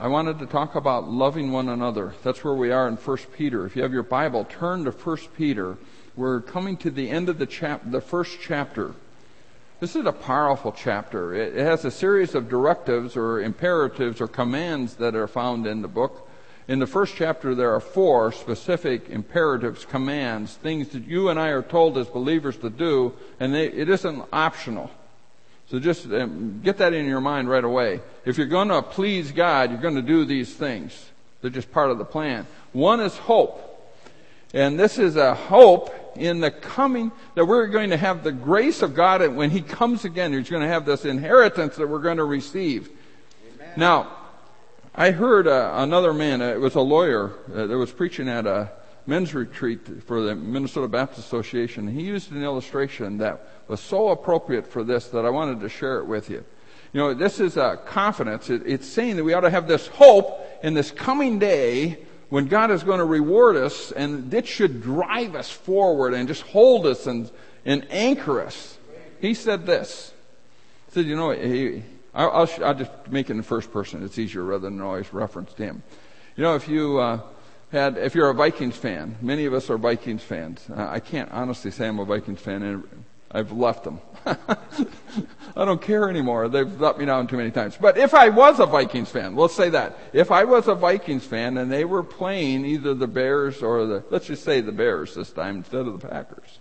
I wanted to talk about loving one another. That's where we are in 1 Peter. If you have your Bible, turn to 1 Peter. We're coming to the end of the first chapter. This is a powerful chapter. It has a series of directives or imperatives or commands that are found in the book. In the first chapter, there are 4 specific imperatives, commands, things that you and I are told as believers to do, and it isn't optional. So just get that in your mind right away. If you're going to please God, you're going to do these things. They're just part of the plan. One is hope. And this is a hope in the coming, that we're going to have the grace of God, and when He comes again, He's going to have this inheritance that we're going to receive. Amen. Now, I heard another man, it was a lawyer, that was preaching at a men's retreat for the Minnesota Baptist Association. He used an illustration that was so appropriate for this that I wanted to share it with you. You know, this is a confidence. It's saying that we ought to have this hope in this coming day when God is going to reward us, and it should drive us forward and just hold us and anchor us. He said this. He said, you know, I'll just make it in the first person. It's easier rather than always reference to him. You know, if you're a Vikings fan, many of us are Vikings fans. I can't honestly say I'm a Vikings fan, and I've left them. I don't care anymore. They've let me down too many times. But if I was a Vikings fan, let's say that. If I was a Vikings fan and they were playing either the Bears or let's just say the Bears this time instead of the Packers,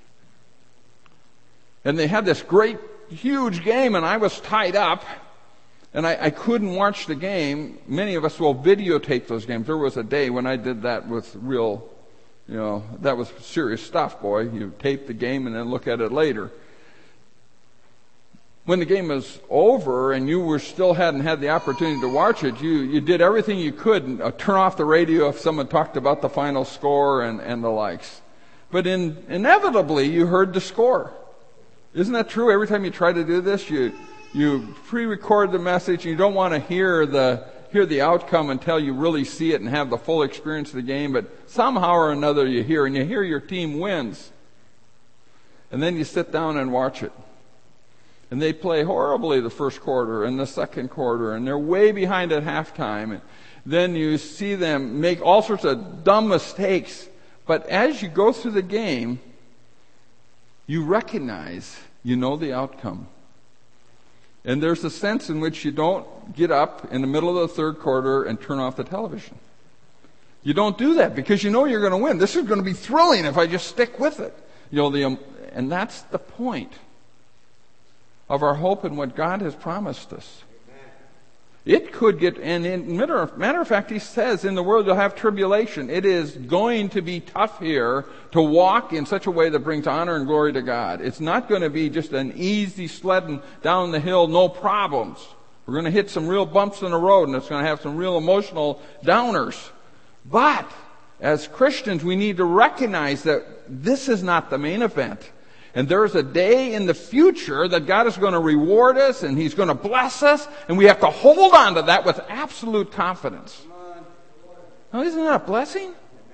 and they had this great, huge game, and I was tied up, and I couldn't watch the game. Many of us will videotape those games. There was a day when I did that with real, you know, that was serious stuff, boy. You tape the game and then look at it later. When the game was over and you still hadn't had the opportunity to watch it, you did everything you could. Turn off the radio if someone talked about the final score and the likes. But inevitably, you heard the score. Isn't that true? Every time you try to do this, you pre-record the message. You don't want to hear the outcome until you really see it and have the full experience of the game. But somehow or another you hear your team wins. And then you sit down and watch it. And they play horribly the first quarter and the second quarter, and they're way behind at halftime. And then you see them make all sorts of dumb mistakes. But as you go through the game, you recognize, you know the outcome. And there's a sense in which you don't get up in the middle of the third quarter and turn off the television. You don't do that because you know you're going to win. This is going to be thrilling if I just stick with it. You know, and that's the point of our hope in what God has promised us. It could get, and matter of fact, He says, in the world you'll have tribulation. It is going to be tough here to walk in such a way that brings honor and glory to God. It's not going to be just an easy sledding down the hill, no problems. We're going to hit some real bumps in the road, and it's going to have some real emotional downers. But as Christians, we need to recognize that this is not the main event. And there's a day in the future that God is going to reward us and He's going to bless us, and we have to hold on to that with absolute confidence. Now, isn't that a blessing?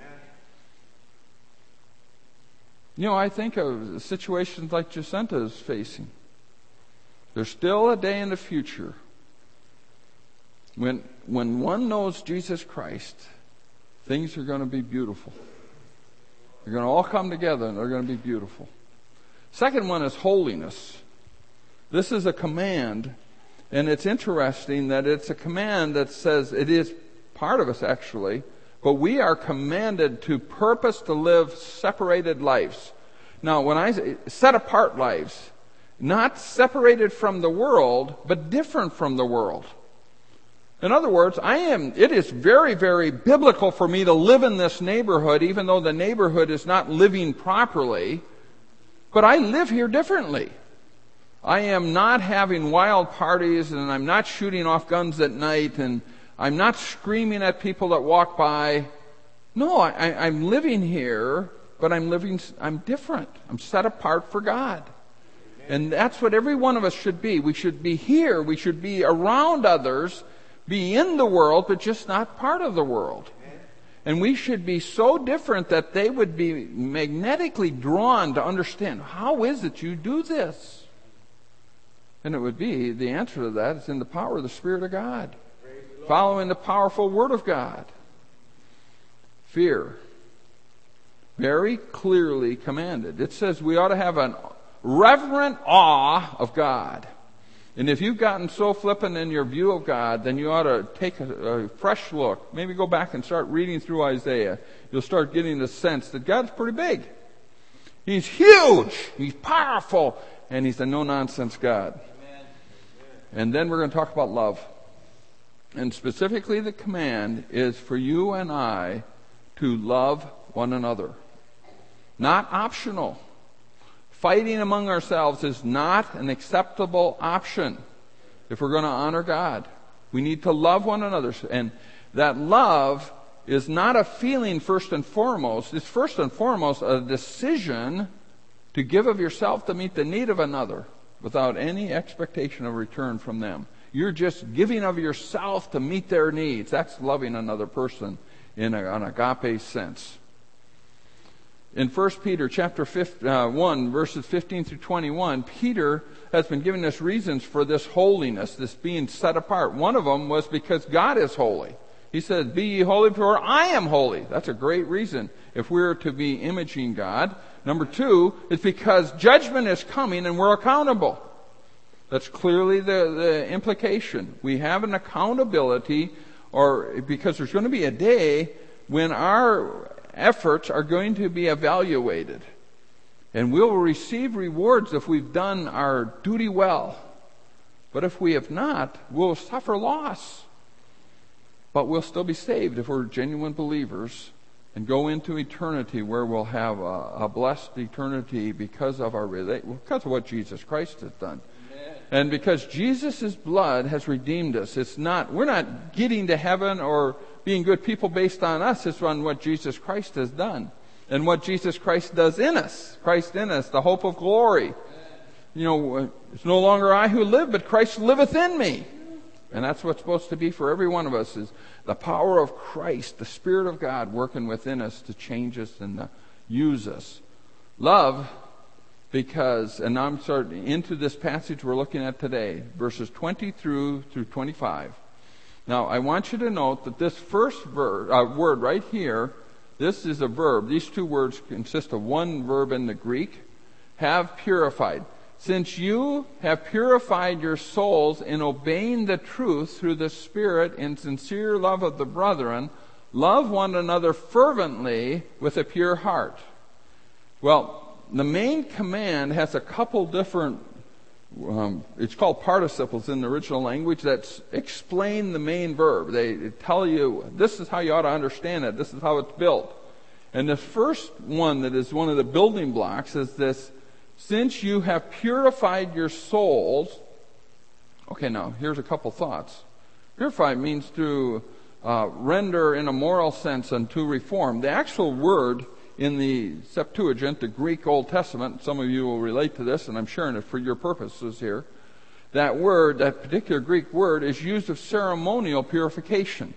You know, I think of situations like Jacinta is facing. There's still a day in the future when one knows Jesus Christ, things are going to be beautiful. They're going to all come together and they're going to be beautiful. Second one is holiness. This is a command, and it's interesting that it's a command that says it is part of us actually, but we are commanded to purpose to live separated lives. Now, when I say set apart lives, not separated from the world, but different from the world. In other words, it is very, very biblical for me to live in this neighborhood, even though the neighborhood is not living properly. But I live here differently. I am not having wild parties, and I'm not shooting off guns at night, and I'm not screaming at people that walk by. No, I'm living here, but I'm different. I'm set apart for God. And that's what every one of us should be. We should be here. We should be around others, be in the world, but just not part of the world. And we should be so different that they would be magnetically drawn to understand, how is it you do this? And it would be, the answer to that is in the power of the Spirit of God. following the powerful Word of God. Fear, very clearly commanded. It says we ought to have a reverent awe of God. And if you've gotten so flippant in your view of God, then you ought to take a fresh look. Maybe go back and start reading through Isaiah. You'll start getting the sense that God's pretty big. He's huge. He's powerful. And He's a no-nonsense God. Amen. And then we're going to talk about love. And specifically the command is for you and I to love one another. Not optional. Fighting among ourselves is not an acceptable option if we're going to honor God. We need to love one another. And that love is not a feeling first and foremost. It's first and foremost a decision to give of yourself to meet the need of another without any expectation of return from them. You're just giving of yourself to meet their needs. That's loving another person in an agape sense. In 1 Peter chapter 1, verses 15 through 21, Peter has been giving us reasons for this holiness, this being set apart. One of them was because God is holy. He says, "Be ye holy, for I am holy." That's a great reason if we're to be imaging God. Number two, it's because judgment is coming and we're accountable. That's clearly the implication. We have an accountability, or because there's going to be a day when our efforts are going to be evaluated. And we'll receive rewards if we've done our duty well. But if we have not, we'll suffer loss. But we'll still be saved if we're genuine believers and go into eternity where we'll have a blessed eternity because of because of what Jesus Christ has done. Amen. And because Jesus' blood has redeemed us. We're not getting to heaven or being good people based on us. It's on what Jesus Christ has done. And what Jesus Christ does in us. Christ in us, the hope of glory. It's no longer I who live, but Christ liveth in me. And that's what's supposed to be for every one of us, is the power of Christ, the Spirit of God working within us to change us and to use us. Love, because, and now I'm starting into this passage we're looking at today, verses 20 through 25. Now, I want you to note that this first word right here, this is a verb. These two words consist of one verb in the Greek, have purified. Since you have purified your souls in obeying the truth through the Spirit in sincere love of the brethren, love one another fervently with a pure heart. Well, the main command has a couple different it's called participles in the original language that explain the main verb. They tell you, this is how you ought to understand it. This is how it's built. And the first one that is one of the building blocks is this: since you have purified your souls. Okay, now, here's a couple thoughts. Purify means to render in a moral sense and to reform. The actual word in the Septuagint, the Greek Old Testament, some of you will relate to this, and I'm sharing it for your purposes here. That word, that particular Greek word, is used of ceremonial purification.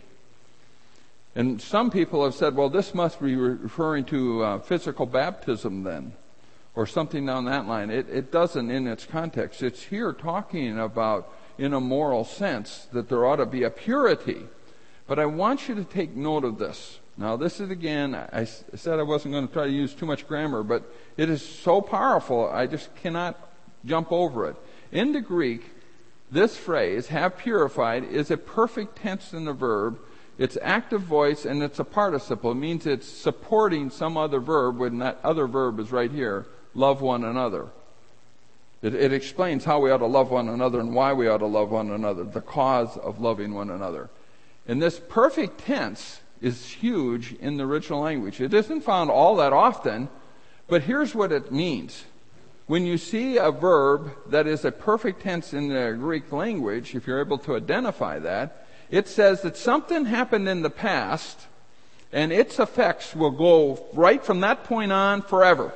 And some people have said, well, this must be referring to physical baptism then, or something down that line. It doesn't in its context. It's here talking about, in a moral sense, that there ought to be a purity. But I want you to take note of this. Now, this is, again, I said I wasn't going to try to use too much grammar, but it is so powerful, I just cannot jump over it. In the Greek, this phrase, have purified, is a perfect tense in the verb. It's active voice, and it's a participle. It means it's supporting some other verb when that other verb is right here, love one another. It explains how we ought to love one another and why we ought to love one another, the cause of loving one another. And this perfect tense is huge in the original language. It isn't found all that often, but here's what it means. When you see a verb that is a perfect tense in the Greek language, if you're able to identify that, it says that something happened in the past, and its effects will go right from that point on forever.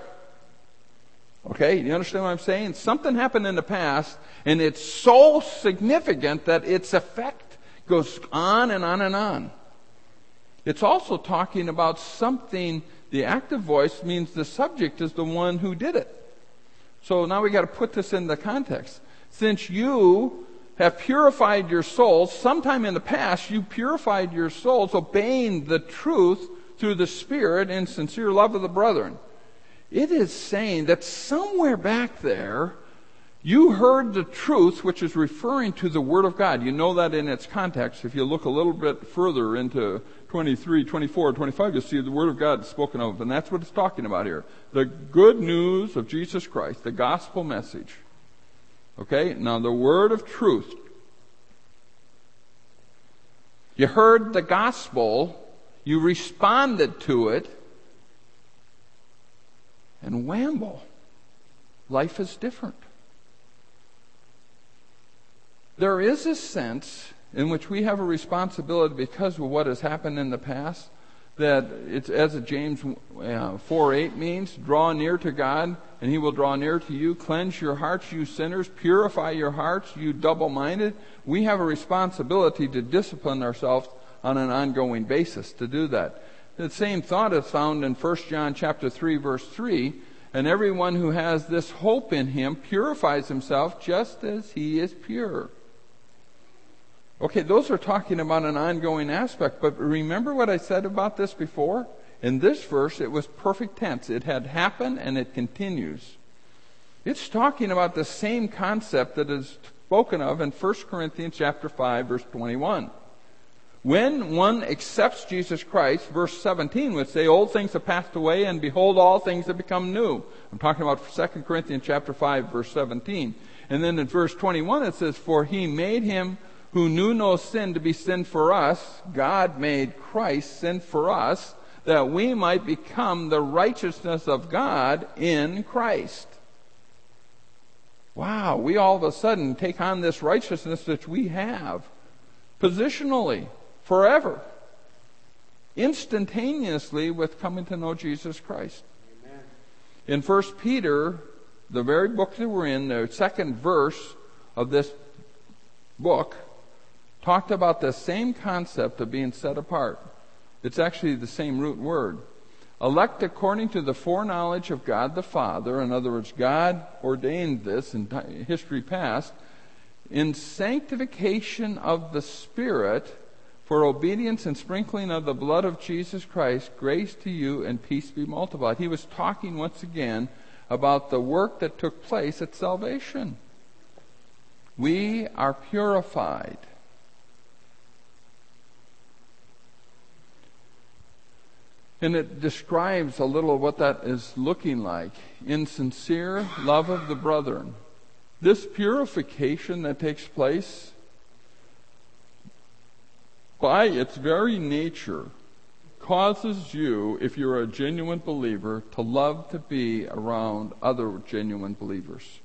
Okay, you understand what I'm saying? Something happened in the past, and it's so significant that its effect goes on and on and on. It's also talking about something. The active voice means the subject is the one who did it. So now we got to put this in the context. Since you have purified your souls. Sometime in the past, you purified your souls, obeying the truth through the Spirit in sincere love of the brethren. It is saying that somewhere back there, you heard the truth, which is referring to the Word of God. You know that in its context. If you look a little bit further into 23, 24, 25, you'll see the Word of God spoken of. And that's what it's talking about here. The good news of Jesus Christ, the gospel message. Okay? Now, the word of truth. You heard the gospel. You responded to it. And whamble. Life is different. There is a sense in which we have a responsibility because of what has happened in the past, that it's as James 4:8 means, draw near to God and He will draw near to you. Cleanse your hearts, you sinners. Purify your hearts, you double-minded. We have a responsibility to discipline ourselves on an ongoing basis to do that. The same thought is found in 1 John chapter 3, verse 3. And everyone who has this hope in Him purifies himself just as He is pure. Okay, those are talking about an ongoing aspect, but remember what I said about this before? In this verse, it was perfect tense. It had happened and it continues. It's talking about the same concept that is spoken of in 1 Corinthians chapter 5, verse 21. When one accepts Jesus Christ, verse 17 would say, old things have passed away, and behold, all things have become new. I'm talking about 2 Corinthians chapter 5, verse 17. And then in verse 21 it says, for He made Him who knew no sin to be sin for us. God made Christ sin for us, that we might become the righteousness of God in Christ. Wow, we all of a sudden take on this righteousness that we have positionally, forever, instantaneously with coming to know Jesus Christ. Amen. In 1 Peter, the very book that we're in, the second verse of this book, talked about the same concept of being set apart. It's actually the same root word. Elect according to the foreknowledge of God the Father. In other words, God ordained this in history past. In sanctification of the Spirit, for obedience and sprinkling of the blood of Jesus Christ, grace to you and peace be multiplied. He was talking once again about the work that took place at salvation. We are purified. And it describes a little what that is looking like. In sincere love of the brethren. This purification that takes place, by its very nature, causes you, if you're a genuine believer, to love to be around other genuine believers.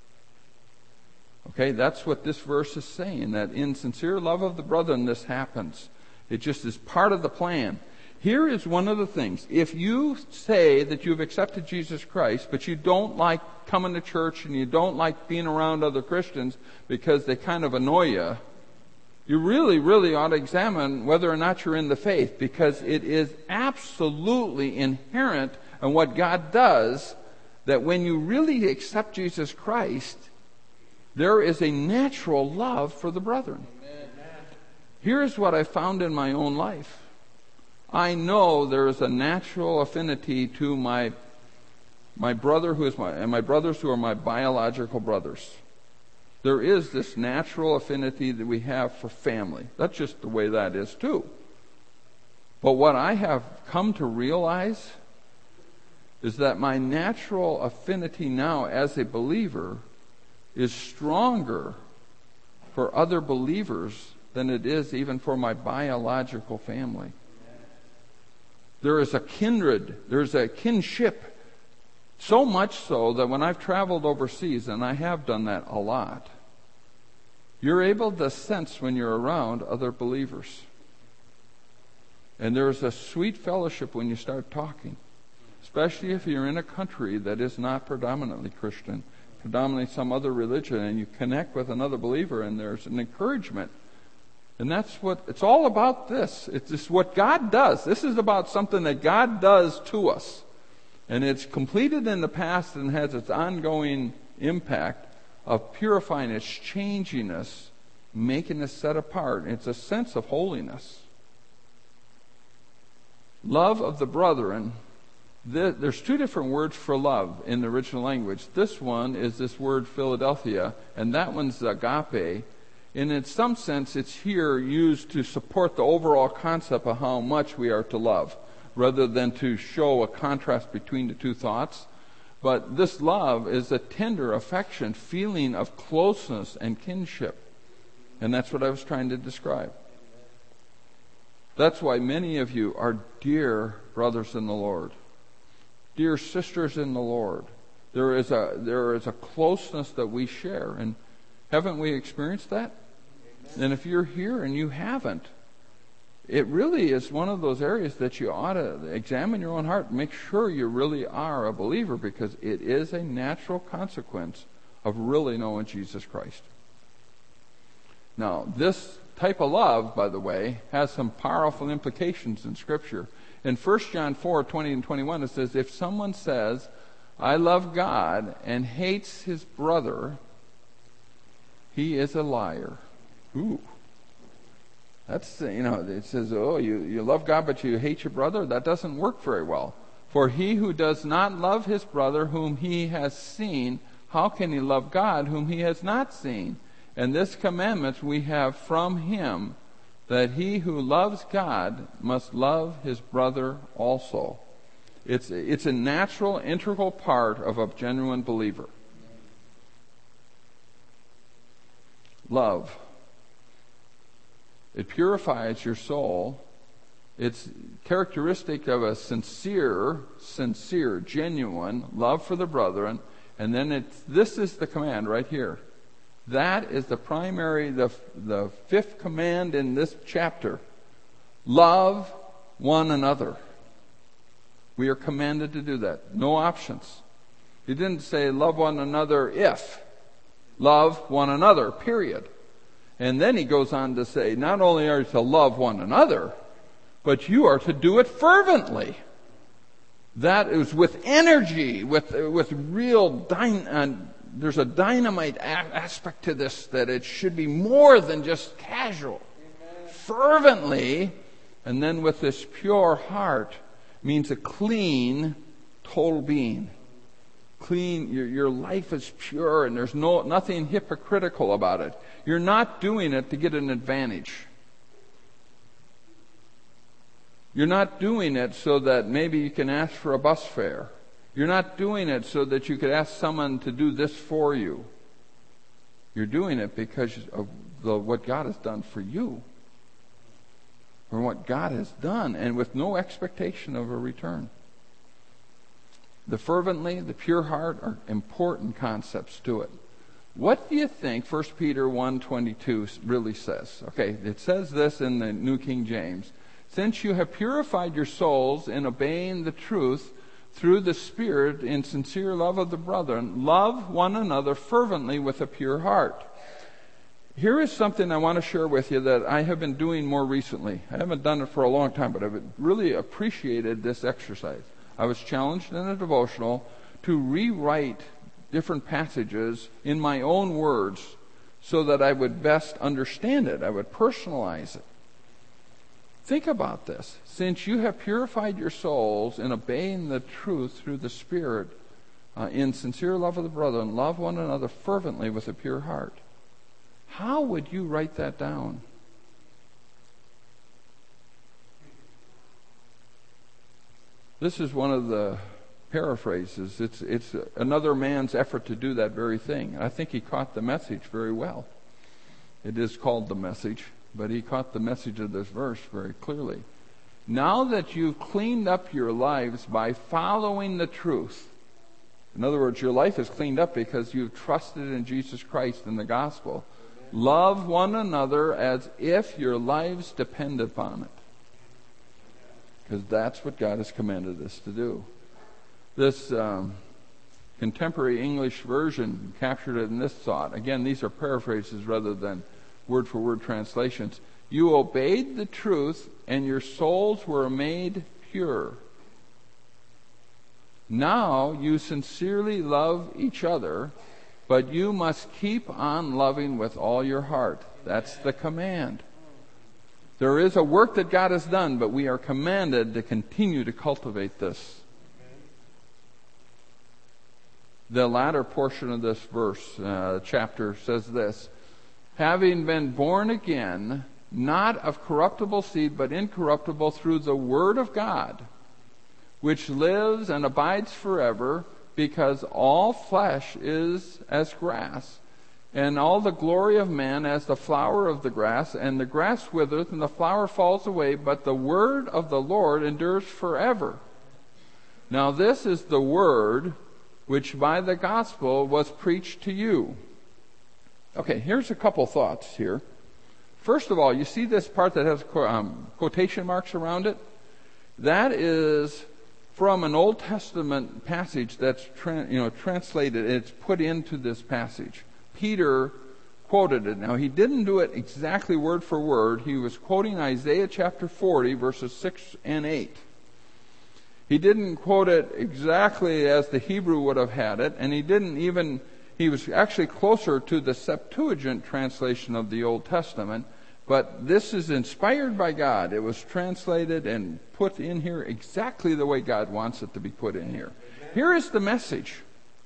Okay, that's what this verse is saying, that in sincere love of the brethren this happens. It just is part of the plan. Here is one of the things. If you say that you've accepted Jesus Christ, but you don't like coming to church and you don't like being around other Christians because they kind of annoy you, you really, really ought to examine whether or not you're in the faith, because it is absolutely inherent in what God does that when you really accept Jesus Christ, there is a natural love for the brethren. Amen. Here's what I found in my own life. I know there is a natural affinity to my brother and my brothers who are my biological brothers. There is this natural affinity that we have for family. That's just the way that is too. But what I have come to realize is that my natural affinity now as a believer is stronger for other believers than it is even for my biological family. There is a kindred, there's a kinship, so much so that when I've traveled overseas, and I have done that a lot, you're able to sense when you're around other believers. And there's a sweet fellowship when you start talking, especially if you're in a country that is not predominantly Christian, predominantly some other religion, and you connect with another believer and there's an encouragement. And that's what it's all about. This it's just what God does. This is about something that God does to us, and it's completed in the past and has its ongoing impact of purifying us, changing us making us set apart. It's a sense of holiness. Love of the brethren. There's two different words for love in the original language. This one is this word Philadelphia, and that one's agape. And in some sense, it's here used to support the overall concept of how much we are to love, rather than to show a contrast between the two thoughts. But this love is a tender affection, feeling of closeness and kinship. And that's what I was trying to describe. That's why many of you are dear brothers in the Lord, dear sisters in the Lord. There is a closeness that we share. And haven't we experienced that? Amen. And if you're here and you haven't, it really is one of those areas that you ought to examine your own heart. Make sure you really are a believer, because it is a natural consequence of really knowing Jesus Christ. Now, this type of love, by the way, has some powerful implications in Scripture. In 1 John 4:20 and 21, it says, if someone says, I love God, and hates his brother, he is a liar. Ooh. That's, it says, you love God, but you hate your brother? That doesn't work very well. For he who does not love his brother whom he has seen, how can he love God whom he has not seen? And this commandment we have from him, that he who loves God must love his brother also. It's a natural, integral part of a genuine believer. Love. It purifies your soul. It's characteristic of a sincere, genuine love for the brethren. And then this is the command right here. That is the primary, the fifth command in this chapter. Love one another. We are commanded to do that. No options. He didn't say love one another if. Love one another, period. And then he goes on to say, not only are you to love one another, but you are to do it fervently. That is with energy, with real there's a dynamite aspect to this, that it should be more than just casual. Amen. Fervently, and then with this pure heart, means a clean, total being. Clean, your life is pure, and there's nothing hypocritical about it. You're not doing it to get an advantage. You're not doing it so that maybe you can ask for a bus fare. You're not doing it so that you could ask someone to do this for you. You're doing it because of what God has done for you, or what God has done, and with no expectation of a return. The fervently, the pure heart are important concepts to it. What do you think 1 Peter 1:22 really says? Okay, it says this in the New King James. Since you have purified your souls in obeying the truth through the Spirit in sincere love of the brethren, love one another fervently with a pure heart. Here is something I want to share with you that I have been doing more recently. I haven't done it for a long time, but I've really appreciated this exercise. I was challenged in a devotional to rewrite different passages in my own words so that I would best understand it. I would personalize it. Think about this. Since you have purified your souls in obeying the truth through the Spirit, in sincere love of the brethren, love one another fervently with a pure heart. How would you write that down? This is one of the paraphrases. It's another man's effort to do that very thing. I think he caught the message very well. It is called The Message, but he caught the message of this verse very clearly. Now that you've cleaned up your lives by following the truth, in other words, your life is cleaned up because you've trusted in Jesus Christ and the gospel, love one another as if your lives depend upon it. Because that's what God has commanded us to do. This contemporary English version captured it in this thought. Again, these are paraphrases rather than word-for-word translations. You obeyed the truth, and your souls were made pure. Now you sincerely love each other, but you must keep on loving with all your heart. That's the command. There is a work that God has done, but we are commanded to continue to cultivate this. The latter portion of this chapter says this: having been born again, not of corruptible seed, but incorruptible, through the word of God, which lives and abides forever, because all flesh is as grass, and all the glory of man as the flower of the grass, and the grass withereth, and the flower falls away, but the word of the Lord endures forever. Now this is the word which by the gospel was preached to you. Okay, here's a couple thoughts here. First of all, you see this part that has quotation marks around it? That is from an Old Testament passage that's translated. It's put into this passage. Peter quoted it. Now, he didn't do it exactly word for word. He was quoting Isaiah chapter 40, verses 6 and 8. He didn't quote it exactly as the Hebrew would have had it, and he was actually closer to the Septuagint translation of the Old Testament, but this is inspired by God. It was translated and put in here exactly the way God wants it to be put in here. Here is the message.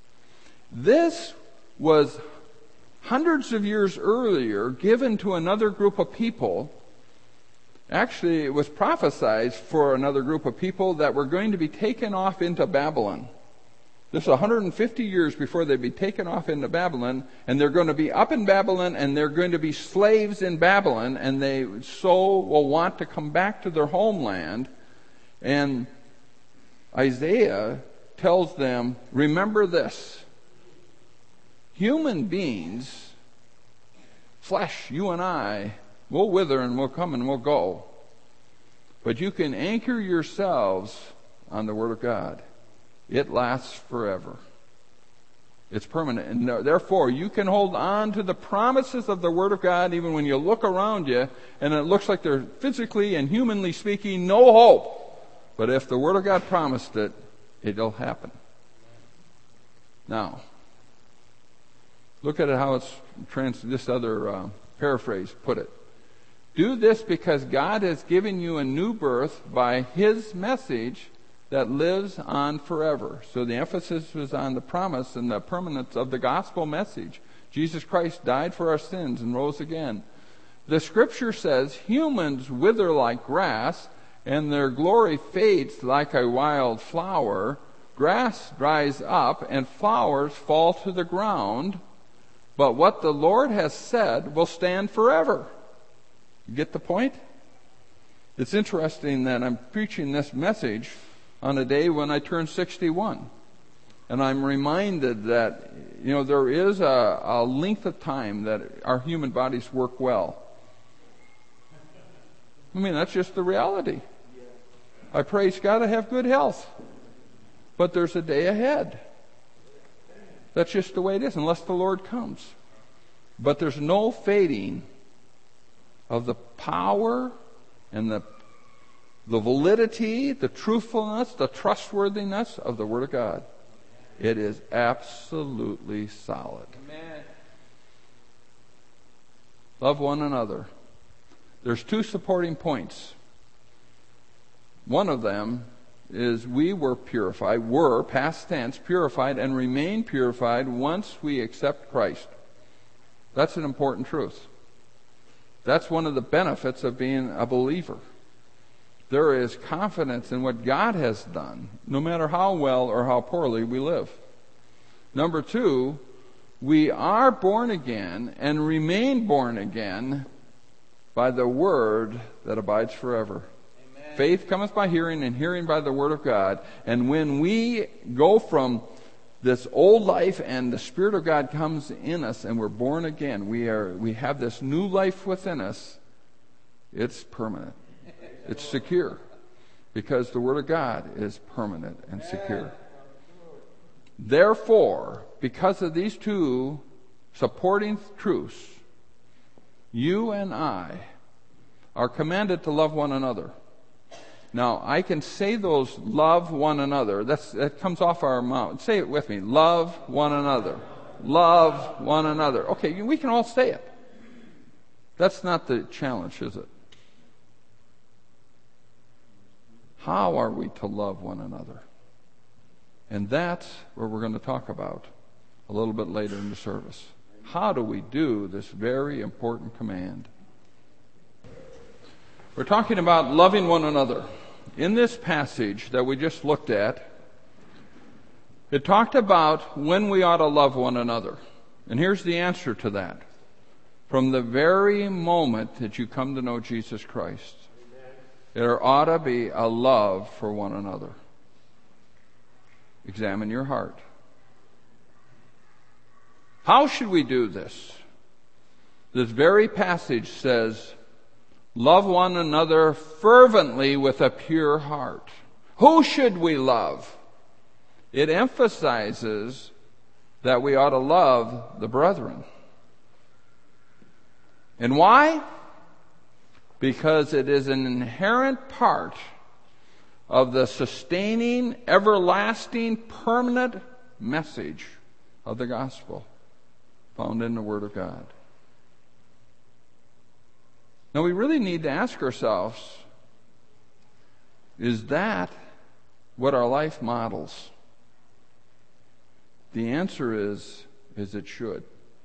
This was hundreds of years earlier given to another group of people. Actually, it was prophesied for another group of people that were going to be taken off into Babylon. This is 150 years before they'd be taken off into Babylon, and they're going to be up in Babylon, and they're going to be slaves in Babylon, and they so will want to come back to their homeland. And Isaiah tells them, remember this: human beings, flesh, you and I, we'll wither and we'll come and we'll go. But you can anchor yourselves on the Word of God. It lasts forever. It's permanent. And therefore, you can hold on to the promises of the Word of God even when you look around you and it looks like they're physically and humanly speaking no hope. But if the Word of God promised it, it'll happen. Now, look at it how it's this other paraphrase put it. Do this because God has given you a new birth by His message that lives on forever. So the emphasis was on the promise and the permanence of the gospel message. Jesus Christ died for our sins and rose again. The scripture says humans wither like grass, and their glory fades like a wild flower. Grass dries up and flowers fall to the ground. But what the Lord has said will stand forever. You get the point? It's interesting that I'm preaching this message on a day when I turn 61. And I'm reminded that, there is a length of time that our human bodies work well. I mean, that's just the reality. I praise God I have good health. But there's a day ahead. That's just the way it is, unless the Lord comes. But there's no fading of the power and the validity, the truthfulness, the trustworthiness of the Word of God. It is absolutely solid. Amen. Love one another. There's two supporting points. One of them is we were purified, past tense, purified, and remain purified once we accept Christ. That's an important truth. That's one of the benefits of being a believer. There is confidence in what God has done, no matter how well or how poorly we live. Number two, we are born again and remain born again by the Word that abides forever. Amen. Faith cometh by hearing, and hearing by the Word of God. And when we go from this old life and the Spirit of God comes in us and we're born again, we have this new life within us, it's permanent. It's secure because the Word of God is permanent and secure. Therefore, because of these two supporting truths, you and I are commanded to love one another. Now, I can say those love one another. That comes off our mouth. Say it with me. Love one another. Love one another. Okay, we can all say it. That's not the challenge, is it? How are we to love one another? And that's what we're going to talk about a little bit later in the service. How do we do this very important command? We're talking about loving one another. In this passage that we just looked at, it talked about when we ought to love one another. And here's the answer to that. From the very moment that you come to know Jesus Christ, there ought to be a love for one another. Examine your heart. How should we do this? This very passage says, love one another fervently with a pure heart. Who should we love? It emphasizes that we ought to love the brethren. And why? Because it is an inherent part of the sustaining, everlasting, permanent message of the gospel found in the Word of God. Now we really need to ask ourselves, is that what our life models? The answer is it should.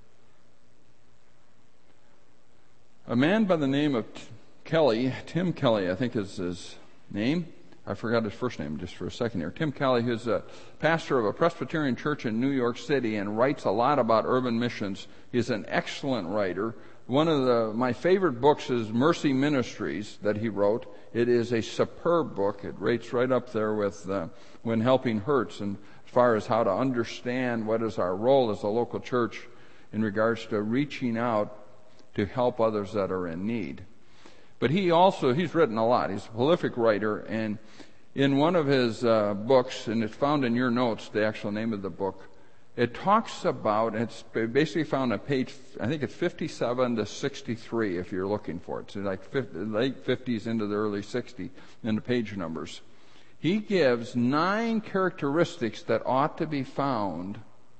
A man by the name of Tim Kelly, I think is his name. I forgot his first name just for a second here. Tim Kelly, who's a pastor of a Presbyterian church in New York City and writes a lot about urban missions. He's an excellent writer. One of my favorite books is Mercy Ministries that he wrote. It is a superb book. It rates right up there with When Helping Hurts, and as far as how to understand what is our role as a local church in regards to reaching out to help others that are in need. But he's written a lot. He's a prolific writer, and in one of his books, and it's found in your notes, the actual name of the book, it talks about, it's basically found on page, I think it's 57 to 63 if you're looking for it. So like late 50s into the early 60s in the page numbers. He gives 9 characteristics that ought to be found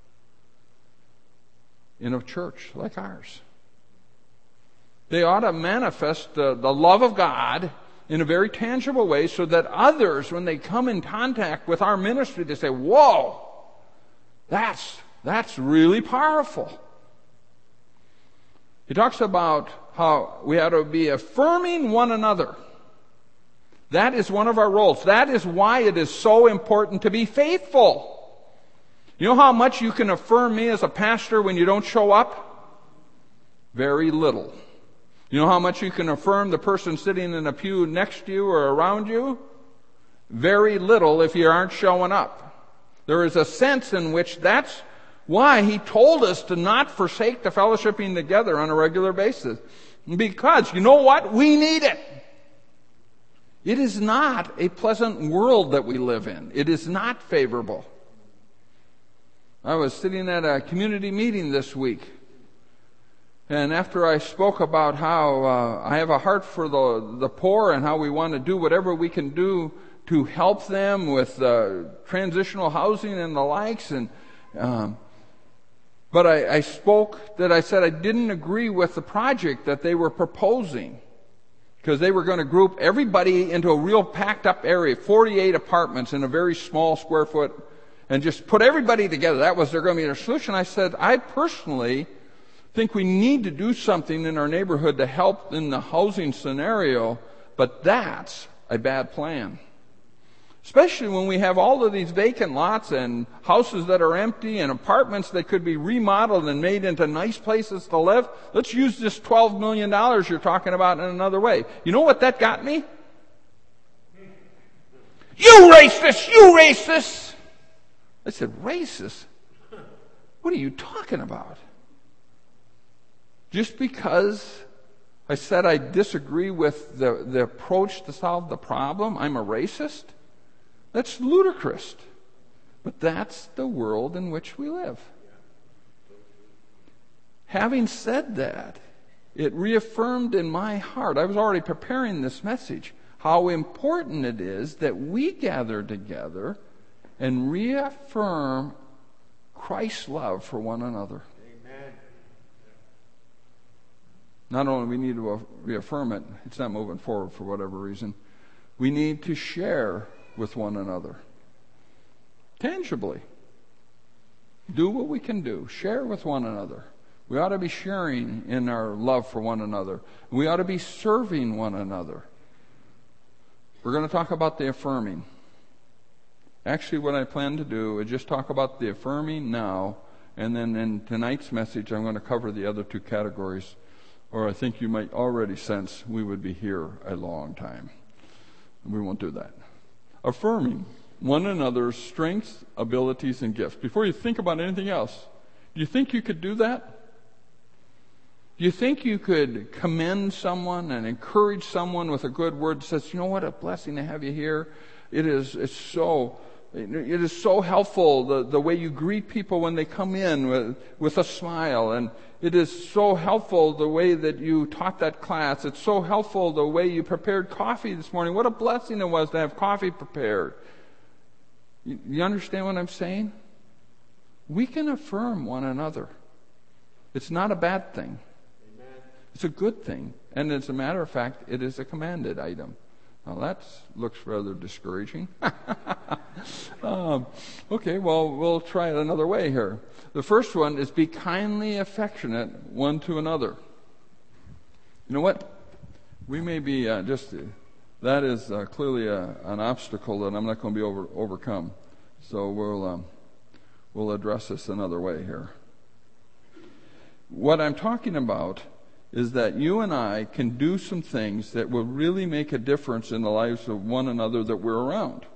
in a church like ours. They ought to manifest the love of God in a very tangible way so that others, when they come in contact with our ministry, they say, whoa, that's really powerful. He talks about how we ought to be affirming one another. That is one of our roles. That is why it is so important to be faithful. You know how much you can affirm me as a pastor when you don't show up? Very little. You know how much you can affirm the person sitting in a pew next to you or around you? Very little if you aren't showing up. There is a sense in which that's why he told us to not forsake the fellowshipping together on a regular basis. Because, you know what? We need it. It is not a pleasant world that we live in. It is not favorable. I was sitting at a community meeting this week, and after I spoke about how I have a heart for the poor and how we want to do whatever we can do to help them with transitional housing and the likes, but I said I didn't agree with the project that they were proposing, because they were going to group everybody into a real packed up area, 48 apartments in a very small square foot, and just put everybody together. That was going to be their solution. I said, I personally think we need to do something in our neighborhood to help in the housing scenario, but that's a bad plan. Especially when we have all of these vacant lots and houses that are empty and apartments that could be remodeled and made into nice places to live. Let's use this $12 million you're talking about in another way. You know what that got me? You racist! You racist! I said, racist? What are you talking about? Just because I said I disagree with the approach to solve the problem, I'm a racist? That's ludicrous. But that's the world in which we live. Having said that, it reaffirmed in my heart, I was already preparing this message, how important it is that we gather together and reaffirm Christ's love for one another. Not only we need to reaffirm it, it's not moving forward for whatever reason. We need to share with one another. Tangibly. Do what we can do. Share with one another. We ought to be sharing in our love for one another. We ought to be serving one another. We're going to talk about the affirming. Actually, what I plan to do is just talk about the affirming now, and then in tonight's message, I'm going to cover the other two categories, or I think you might already sense we would be here a long time. We won't do that. Affirming one another's strengths, abilities, and gifts. Before you think about anything else, do you think you could do that? Do you think you could commend someone and encourage someone with a good word that says, you know what, a blessing to have you here. It is so helpful, the way you greet people when they come in with a smile. And it is so helpful the way that you taught that class. It's so helpful the way you prepared coffee this morning. What a blessing it was to have coffee prepared. You understand what I'm saying? We can affirm one another. It's not a bad thing. It's a good thing. And as a matter of fact, it is a commanded item. Now that looks rather discouraging. Okay, well, we'll try it another way here. The first one is be kindly affectionate one to another. You know what? We may be that is clearly an obstacle that I'm not going to be overcome. So we'll address this another way here. What I'm talking about is that you and I can do some things that will really make a difference in the lives of one another that we're around.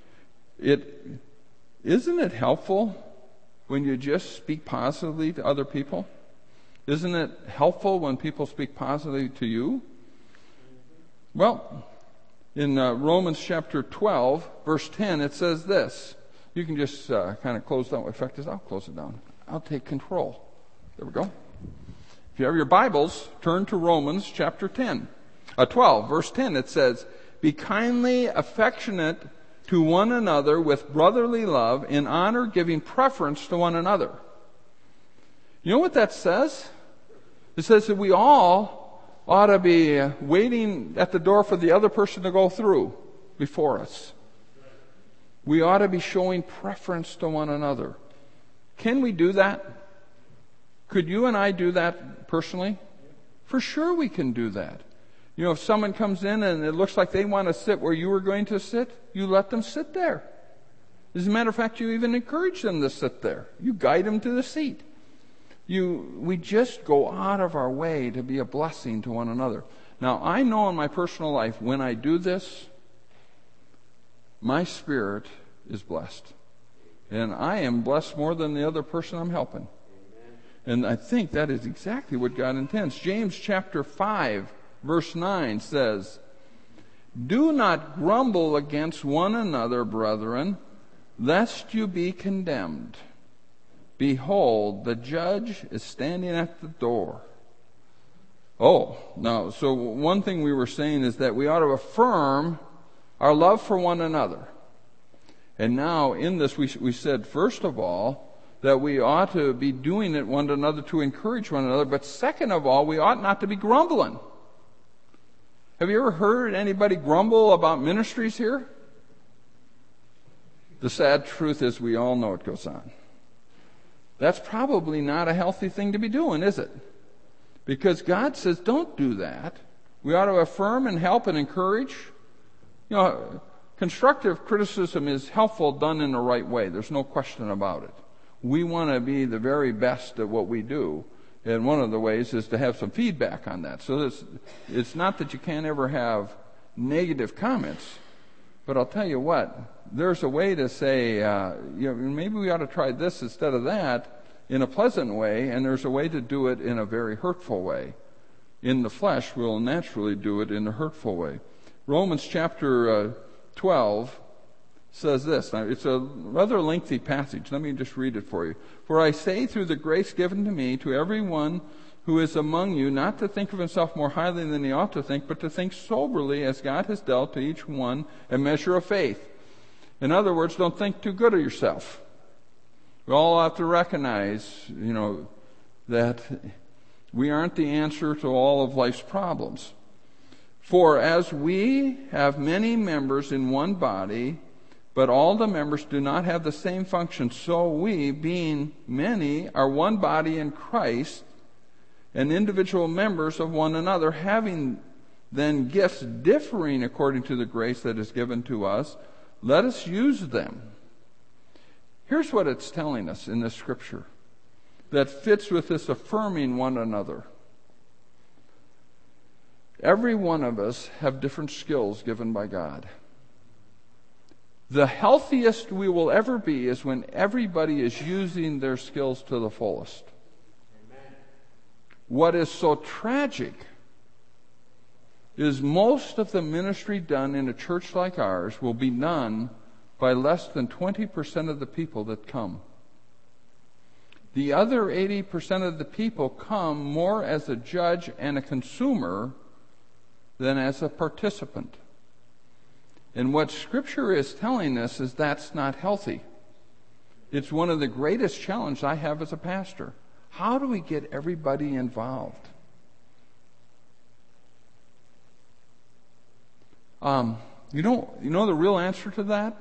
Isn't it helpful when you just speak positively to other people? Isn't it helpful when people speak positively to you? Well, in Romans chapter 12, verse 10, it says this. You can just kind of close down. In fact, I'll close it down. I'll take control. There we go. If you have your Bibles, turn to Romans chapter 12, verse 10. It says, be kindly affectionate to one another with brotherly love, in honor, giving preference to one another. You know what that says? It says that we all ought to be waiting at the door for the other person to go through before us. We ought to be showing preference to one another. Can we do that? Could you and I do that personally? For sure we can do that. You know, if someone comes in and it looks like they want to sit where you were going to sit, you let them sit there. As a matter of fact, you even encourage them to sit there. You guide them to the seat. We just go out of our way to be a blessing to one another. Now, I know in my personal life, when I do this, my spirit is blessed. And I am blessed more than the other person I'm helping. And I think that is exactly what God intends. James chapter 5, verse 9 says, do not grumble against one another, brethren, lest you be condemned. Behold, the judge is standing at the door. Oh, no. So one thing we were saying is that we ought to affirm our love for one another. And now in this we said, first of all, that we ought to be doing it one to another to encourage one another. But second of all, we ought not to be grumbling. Have you ever heard anybody grumble about ministries here? The sad truth is we all know what goes on. That's probably not a healthy thing to be doing, is it? Because God says don't do that. We ought to affirm and help and encourage. You know, constructive criticism is helpful done in the right way. There's no question about it. We want to be the very best at what we do. And one of the ways is to have some feedback on that. So it's not that you can't ever have negative comments. But I'll tell you what, there's a way to say, maybe we ought to try this instead of that in a pleasant way. And there's a way to do it in a very hurtful way. In the flesh, we'll naturally do it in a hurtful way. Romans chapter 12 says this. Now, it's a rather lengthy passage. Let me just read it for you. For I say through the grace given to me, to everyone who is among you, not to think of himself more highly than he ought to think, but to think soberly as God has dealt to each one a measure of faith. In other words, don't think too good of yourself. We all have to recognize, that We aren't the answer to all of life's problems. For as we have many members in one body, but all the members do not have the same function, so we, being many, are one body in Christ, and individual members of one another, having then gifts differing according to the grace that is given to us, let us use them. Here's what it's telling us in this scripture that fits with this affirming one another. Every one of us have different skills given by God. The healthiest we will ever be is when everybody is using their skills to the fullest. Amen. What is so tragic is most of the ministry done in a church like ours will be done by less than 20% of the people that come. The other 80% of the people come more as a judge and a consumer than as a participant. And what Scripture is telling us is that's not healthy. It's one of the greatest challenges I have as a pastor. How do we get everybody involved? You know the real answer to that?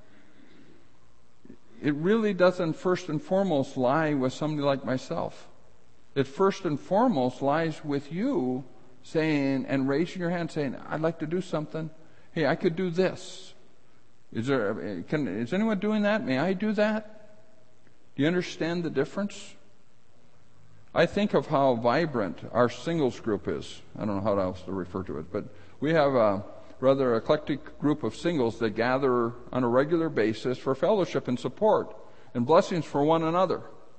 It really doesn't first and foremost lie with somebody like myself. It first and foremost lies with you saying and raising your hand saying, I'd like to do something. Hey, I could do this. Is anyone doing that? May I do that? Do you understand the difference? I think of how vibrant our singles group is. I don't know how else to refer to it, but we have a rather eclectic group of singles that gather on a regular basis for fellowship and support and blessings for one another.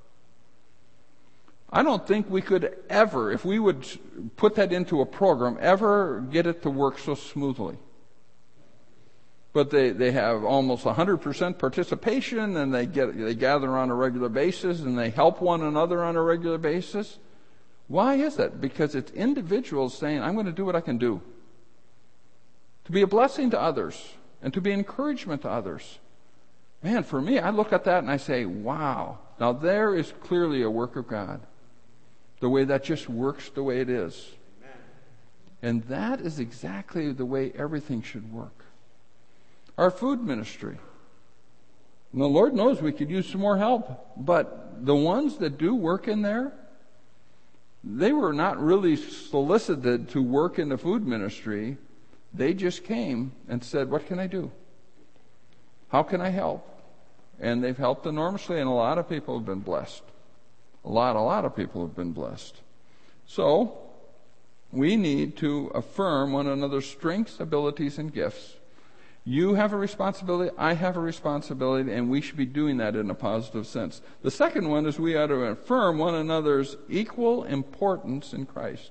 I don't think we could ever, if we would put that into a program, ever get it to work so smoothly. But they have almost 100% participation, and they gather on a regular basis, and they help one another on a regular basis. Why is that? Because it's individuals saying, I'm going to do what I can do to be a blessing to others and to be encouragement to others. Man, for me, I look at that and I say, wow. Now there is clearly a work of God. The way that just works the way it is. Amen. And that is exactly the way everything should work. Our food ministry. And the Lord knows we could use some more help. But the ones that do work in there, they were not really solicited to work in the food ministry. They just came and said, what can I do? How can I help? And they've helped enormously, and a lot of people have been blessed. A lot of people have been blessed. So, we need to affirm one another's strengths, abilities, and gifts. You have a responsibility, I have a responsibility, and we should be doing that in a positive sense. The second one is we ought to affirm one another's equal importance in Christ.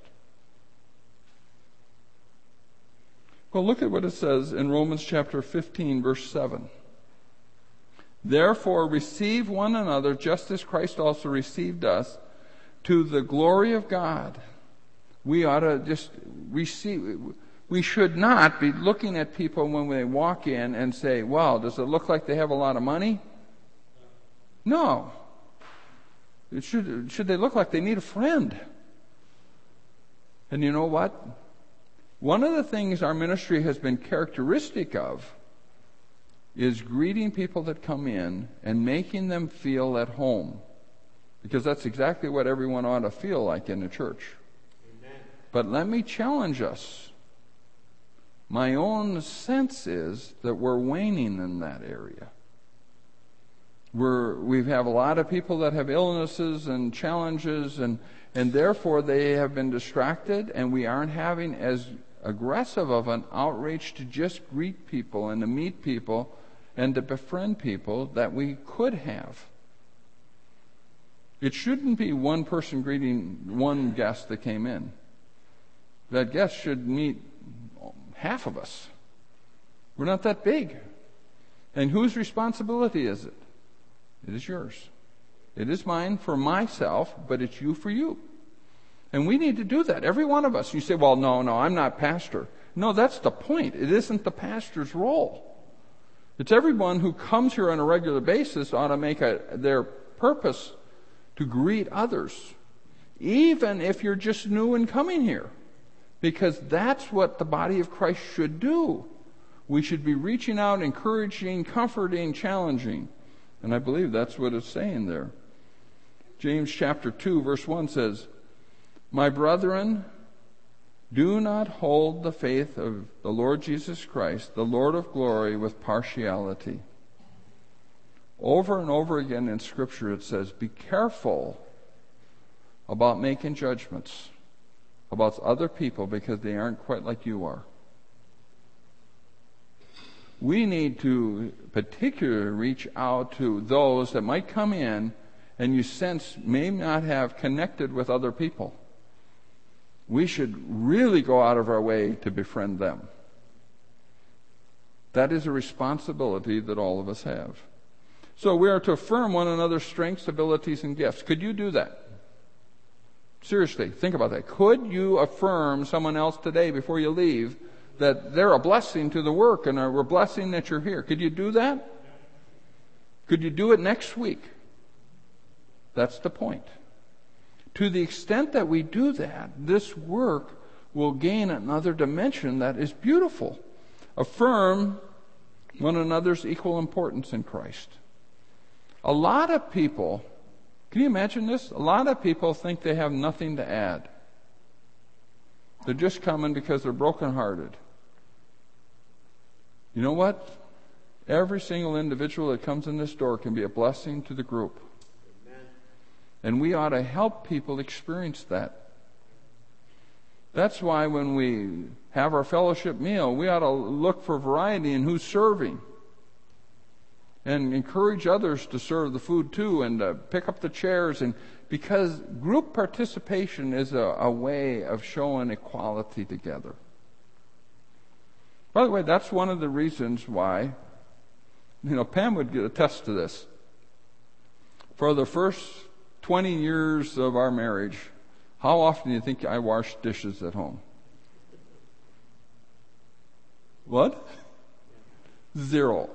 Well, look at what it says in Romans chapter 15, verse 7. Therefore, receive one another just as Christ also received us to the glory of God. We ought to just receive. We should not be looking at people when they walk in and say, wow, does it look like they have a lot of money? No. Should they look like they need a friend? And you know what? One of the things our ministry has been characteristic of is greeting people that come in and making them feel at home. Because that's exactly what everyone ought to feel like in the church. Amen. But let me challenge us. My own sense is that we're waning in that area. We have a lot of people that have illnesses and challenges, and therefore they have been distracted, and we aren't having as aggressive of an outreach to just greet people and to meet people and to befriend people that we could have. It shouldn't be one person greeting one guest that came in. That guest should meet half of us. We're not that big. And whose responsibility is it? It is yours. It is mine for myself, but it's you for you. And we need to do that, every one of us. You say, well, no, I'm not pastor. No, that's the point. It isn't the pastor's role. It's everyone who comes here on a regular basis ought to make their purpose to greet others. even if you're just new and coming here, because that's what the body of Christ should do. We should be reaching out, encouraging, comforting, challenging. And I believe that's what it's saying there. James chapter 2, verse 1 says, "My brethren, do not hold the faith of the Lord Jesus Christ, the Lord of glory, with partiality." Over and over again in Scripture it says, be careful about making judgments about other people because they aren't quite like you are. We need to particularly reach out to those that might come in and you sense may not have connected with other people. We should really go out of our way to befriend them. That is a responsibility that all of us have. So we are to affirm one another's strengths, abilities, and gifts. Could you do that? Seriously, think about that. Could you affirm someone else today before you leave that they're a blessing to the work and we're a blessing that you're here? Could you do that? Could you do it next week? That's the point. To the extent that we do that, this work will gain another dimension that is beautiful. Affirm one another's equal importance in Christ. A lot of people, can you imagine this? A lot of people think they have nothing to add. They're just coming because they're brokenhearted. You know what? Every single individual that comes in this door can be a blessing to the group. Amen. And we ought to help people experience that. That's why when we have our fellowship meal, we ought to look for variety in who's serving. And encourage others to serve the food too and pick up the chairs. And because group participation is a way of showing equality together. By the way, that's one of the reasons why, Pam would attest to this. For the first 20 years of our marriage, how often do you think I washed dishes at home? What? 0.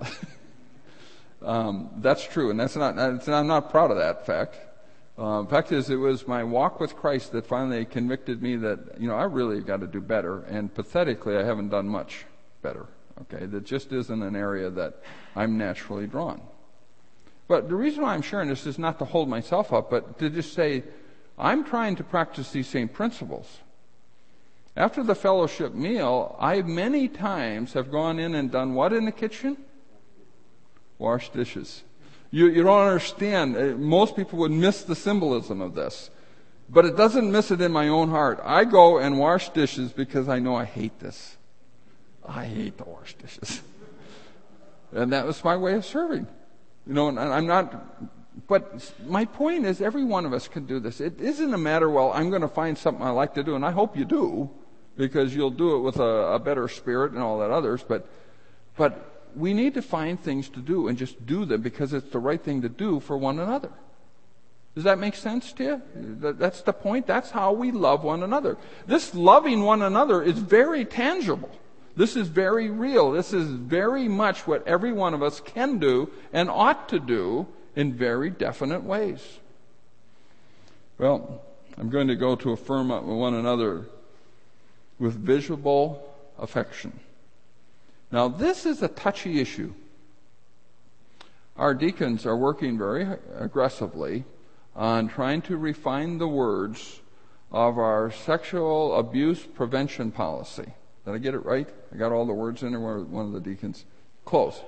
That's true, and I'm not proud of that fact. Fact is, it was my walk with Christ that finally convicted me that, I really got to do better, and pathetically, I haven't done much better. Okay, that just isn't an area that I'm naturally drawn. But the reason why I'm sharing this is not to hold myself up, but to just say, I'm trying to practice these same principles. After the fellowship meal, I many times have gone in and done what in the kitchen? Wash dishes. You don't understand. Most people would miss the symbolism of this. But it doesn't miss it in my own heart. I go and wash dishes because I know I hate this. I hate to wash dishes. And that was my way of serving. And I'm not... But my point is every one of us can do this. It isn't a matter, I'm going to find something I like to do, and I hope you do, because you'll do it with a better spirit and all that others. But we need to find things to do and just do them because it's the right thing to do for one another. Does that make sense to you? That's the point. That's how we love one another. This loving one another is very tangible. This is very real. This is very much what every one of us can do and ought to do in very definite ways. Well, I'm going to go to affirm one another with visible affection. Now, this is a touchy issue. Our deacons are working very aggressively on trying to refine the words of our sexual abuse prevention policy. Did I get it right? I got all the words in there, one of the deacons. Close.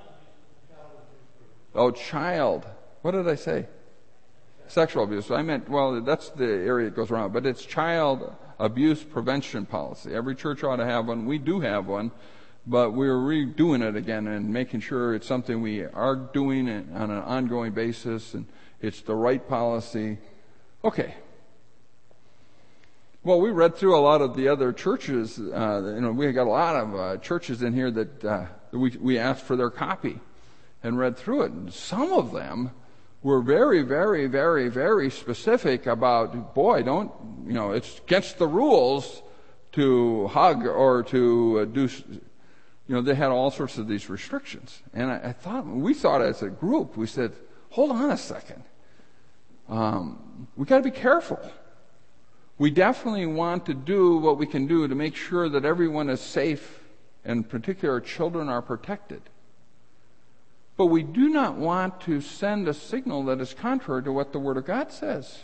Oh, child. What did I say? Sexual abuse. I meant, that's the area it goes around, but it's child abuse prevention policy. Every church ought to have one. We do have one, but we're redoing it again and making sure it's something we are doing on an ongoing basis and it's the right policy. Okay. Well, we read through a lot of the other churches. We got a lot of churches in here that we asked for their copy and read through it. And some of them were very, very, very, very specific about, it's against the rules to hug or to do, they had all sorts of these restrictions. And we thought as a group, we said, hold on a second. We got to be careful. We definitely want to do what we can do to make sure that everyone is safe, and in particular children are protected. But we do not want to send a signal that is contrary to what the Word of God says.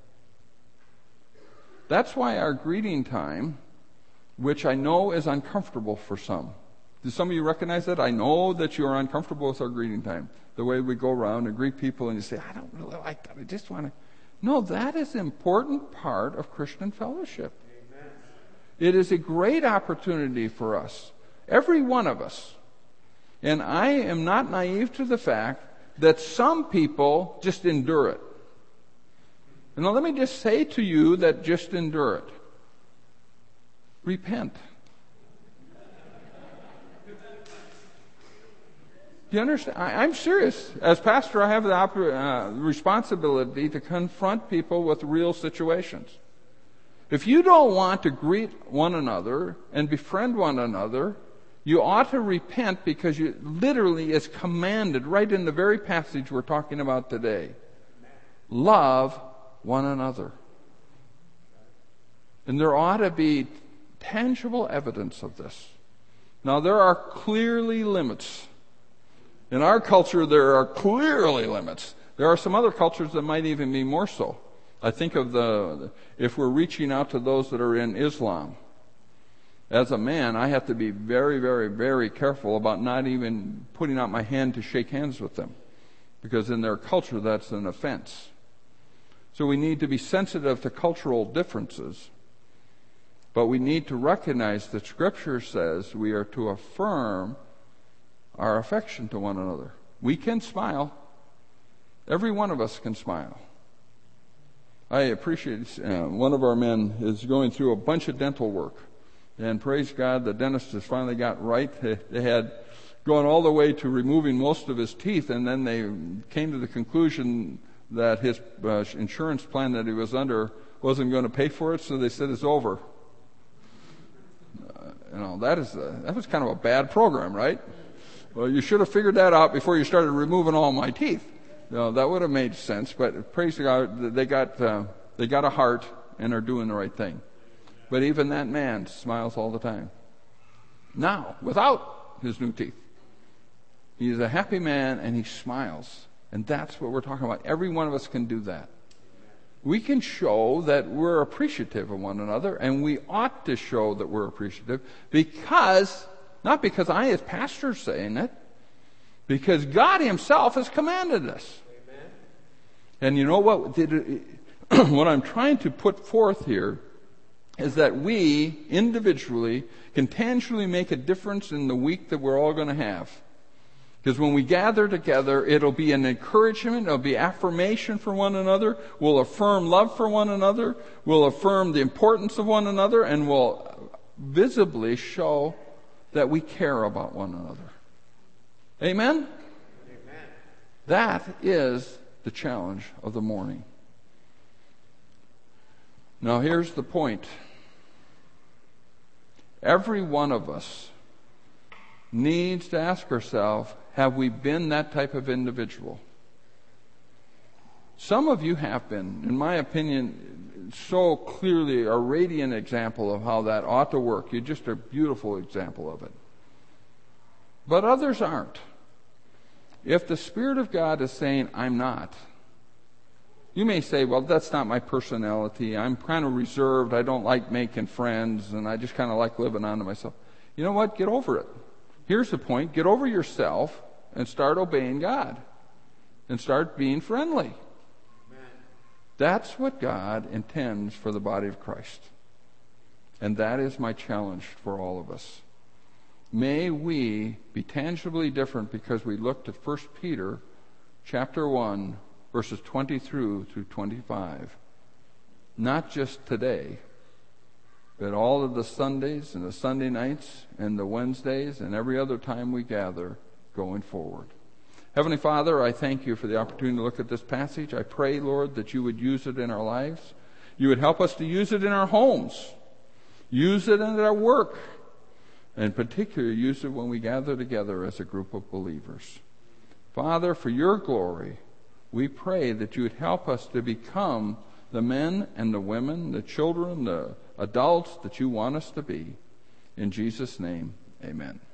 That's why our greeting time, which I know is uncomfortable for some. Do some of you recognize that? I know that you are uncomfortable with our greeting time. The way we go around and greet people and you say, I don't really like that. I just want to. No, that is an important part of Christian fellowship. Amen. It is a great opportunity for us, every one of us. And I am not naive to the fact that some people just endure it. And now let me just say to you that just endure it. Repent. Do you understand? I'm serious. As pastor, I have the responsibility to confront people with real situations. If you don't want to greet one another and befriend one another, you ought to repent, because you literally is commanded right in the very passage we're talking about today. Love one another. And there ought to be tangible evidence of this. Now, there are clearly limits. In our culture, there are clearly limits. There are some other cultures that might even be more so. I think of if we're reaching out to those that are in Islam. As a man, I have to be very, very, very careful about not even putting out my hand to shake hands with them, because in their culture, that's an offense. So we need to be sensitive to cultural differences. But we need to recognize that Scripture says we are to affirm our affection to one another. We can smile. Every one of us can smile. I appreciate one of our men is going through a bunch of dental work. And praise God, the dentist has finally got right. They had gone all the way to removing most of his teeth, and then they came to the conclusion that his insurance plan that he was under wasn't going to pay for it, so they said it's over. That was kind of a bad program, right? Well, you should have figured that out before you started removing all my teeth. That would have made sense, but praise God, they got a heart and are doing the right thing. But even that man smiles all the time. Now, without his new teeth. He's a happy man and he smiles. And that's what we're talking about. Every one of us can do that. We can show that we're appreciative of one another, and we ought to show that we're appreciative not because I as pastor saying it, because God himself has commanded us. Amen. And you know what? What I'm trying to put forth here is that we individually can tangibly make a difference in the week that we're all going to have. Because when we gather together, it'll be an encouragement, it'll be affirmation for one another, we'll affirm love for one another, we'll affirm the importance of one another, and we'll visibly show that we care about one another. Amen? Amen. That is the challenge of the morning. Now here's the point. Every one of us needs to ask ourselves, have we been that type of individual? Some of you have been, in my opinion, so clearly a radiant example of how that ought to work. You're just a beautiful example of it. But others aren't. If the Spirit of God is saying, I'm not, you may say, well, that's not my personality. I'm kind of reserved. I don't like making friends, and I just kind of like living on to myself. You know what? Get over it. Here's the point. Get over yourself and start obeying God. And start being friendly. Amen. That's what God intends for the body of Christ. And that is my challenge for all of us. May we be tangibly different because we looked at 1 Peter chapter 1, verses 20 through 25. Not just today, but all of the Sundays and the Sunday nights and the Wednesdays and every other time we gather going forward. Heavenly Father, I thank you for the opportunity to look at this passage. I pray, Lord, that you would use it in our lives. You would help us to use it in our homes. Use it in our work. And particularly use it when we gather together as a group of believers. Father, for your glory, we pray that you would help us to become the men and the women, the children, the adults that you want us to be. In Jesus' name, amen.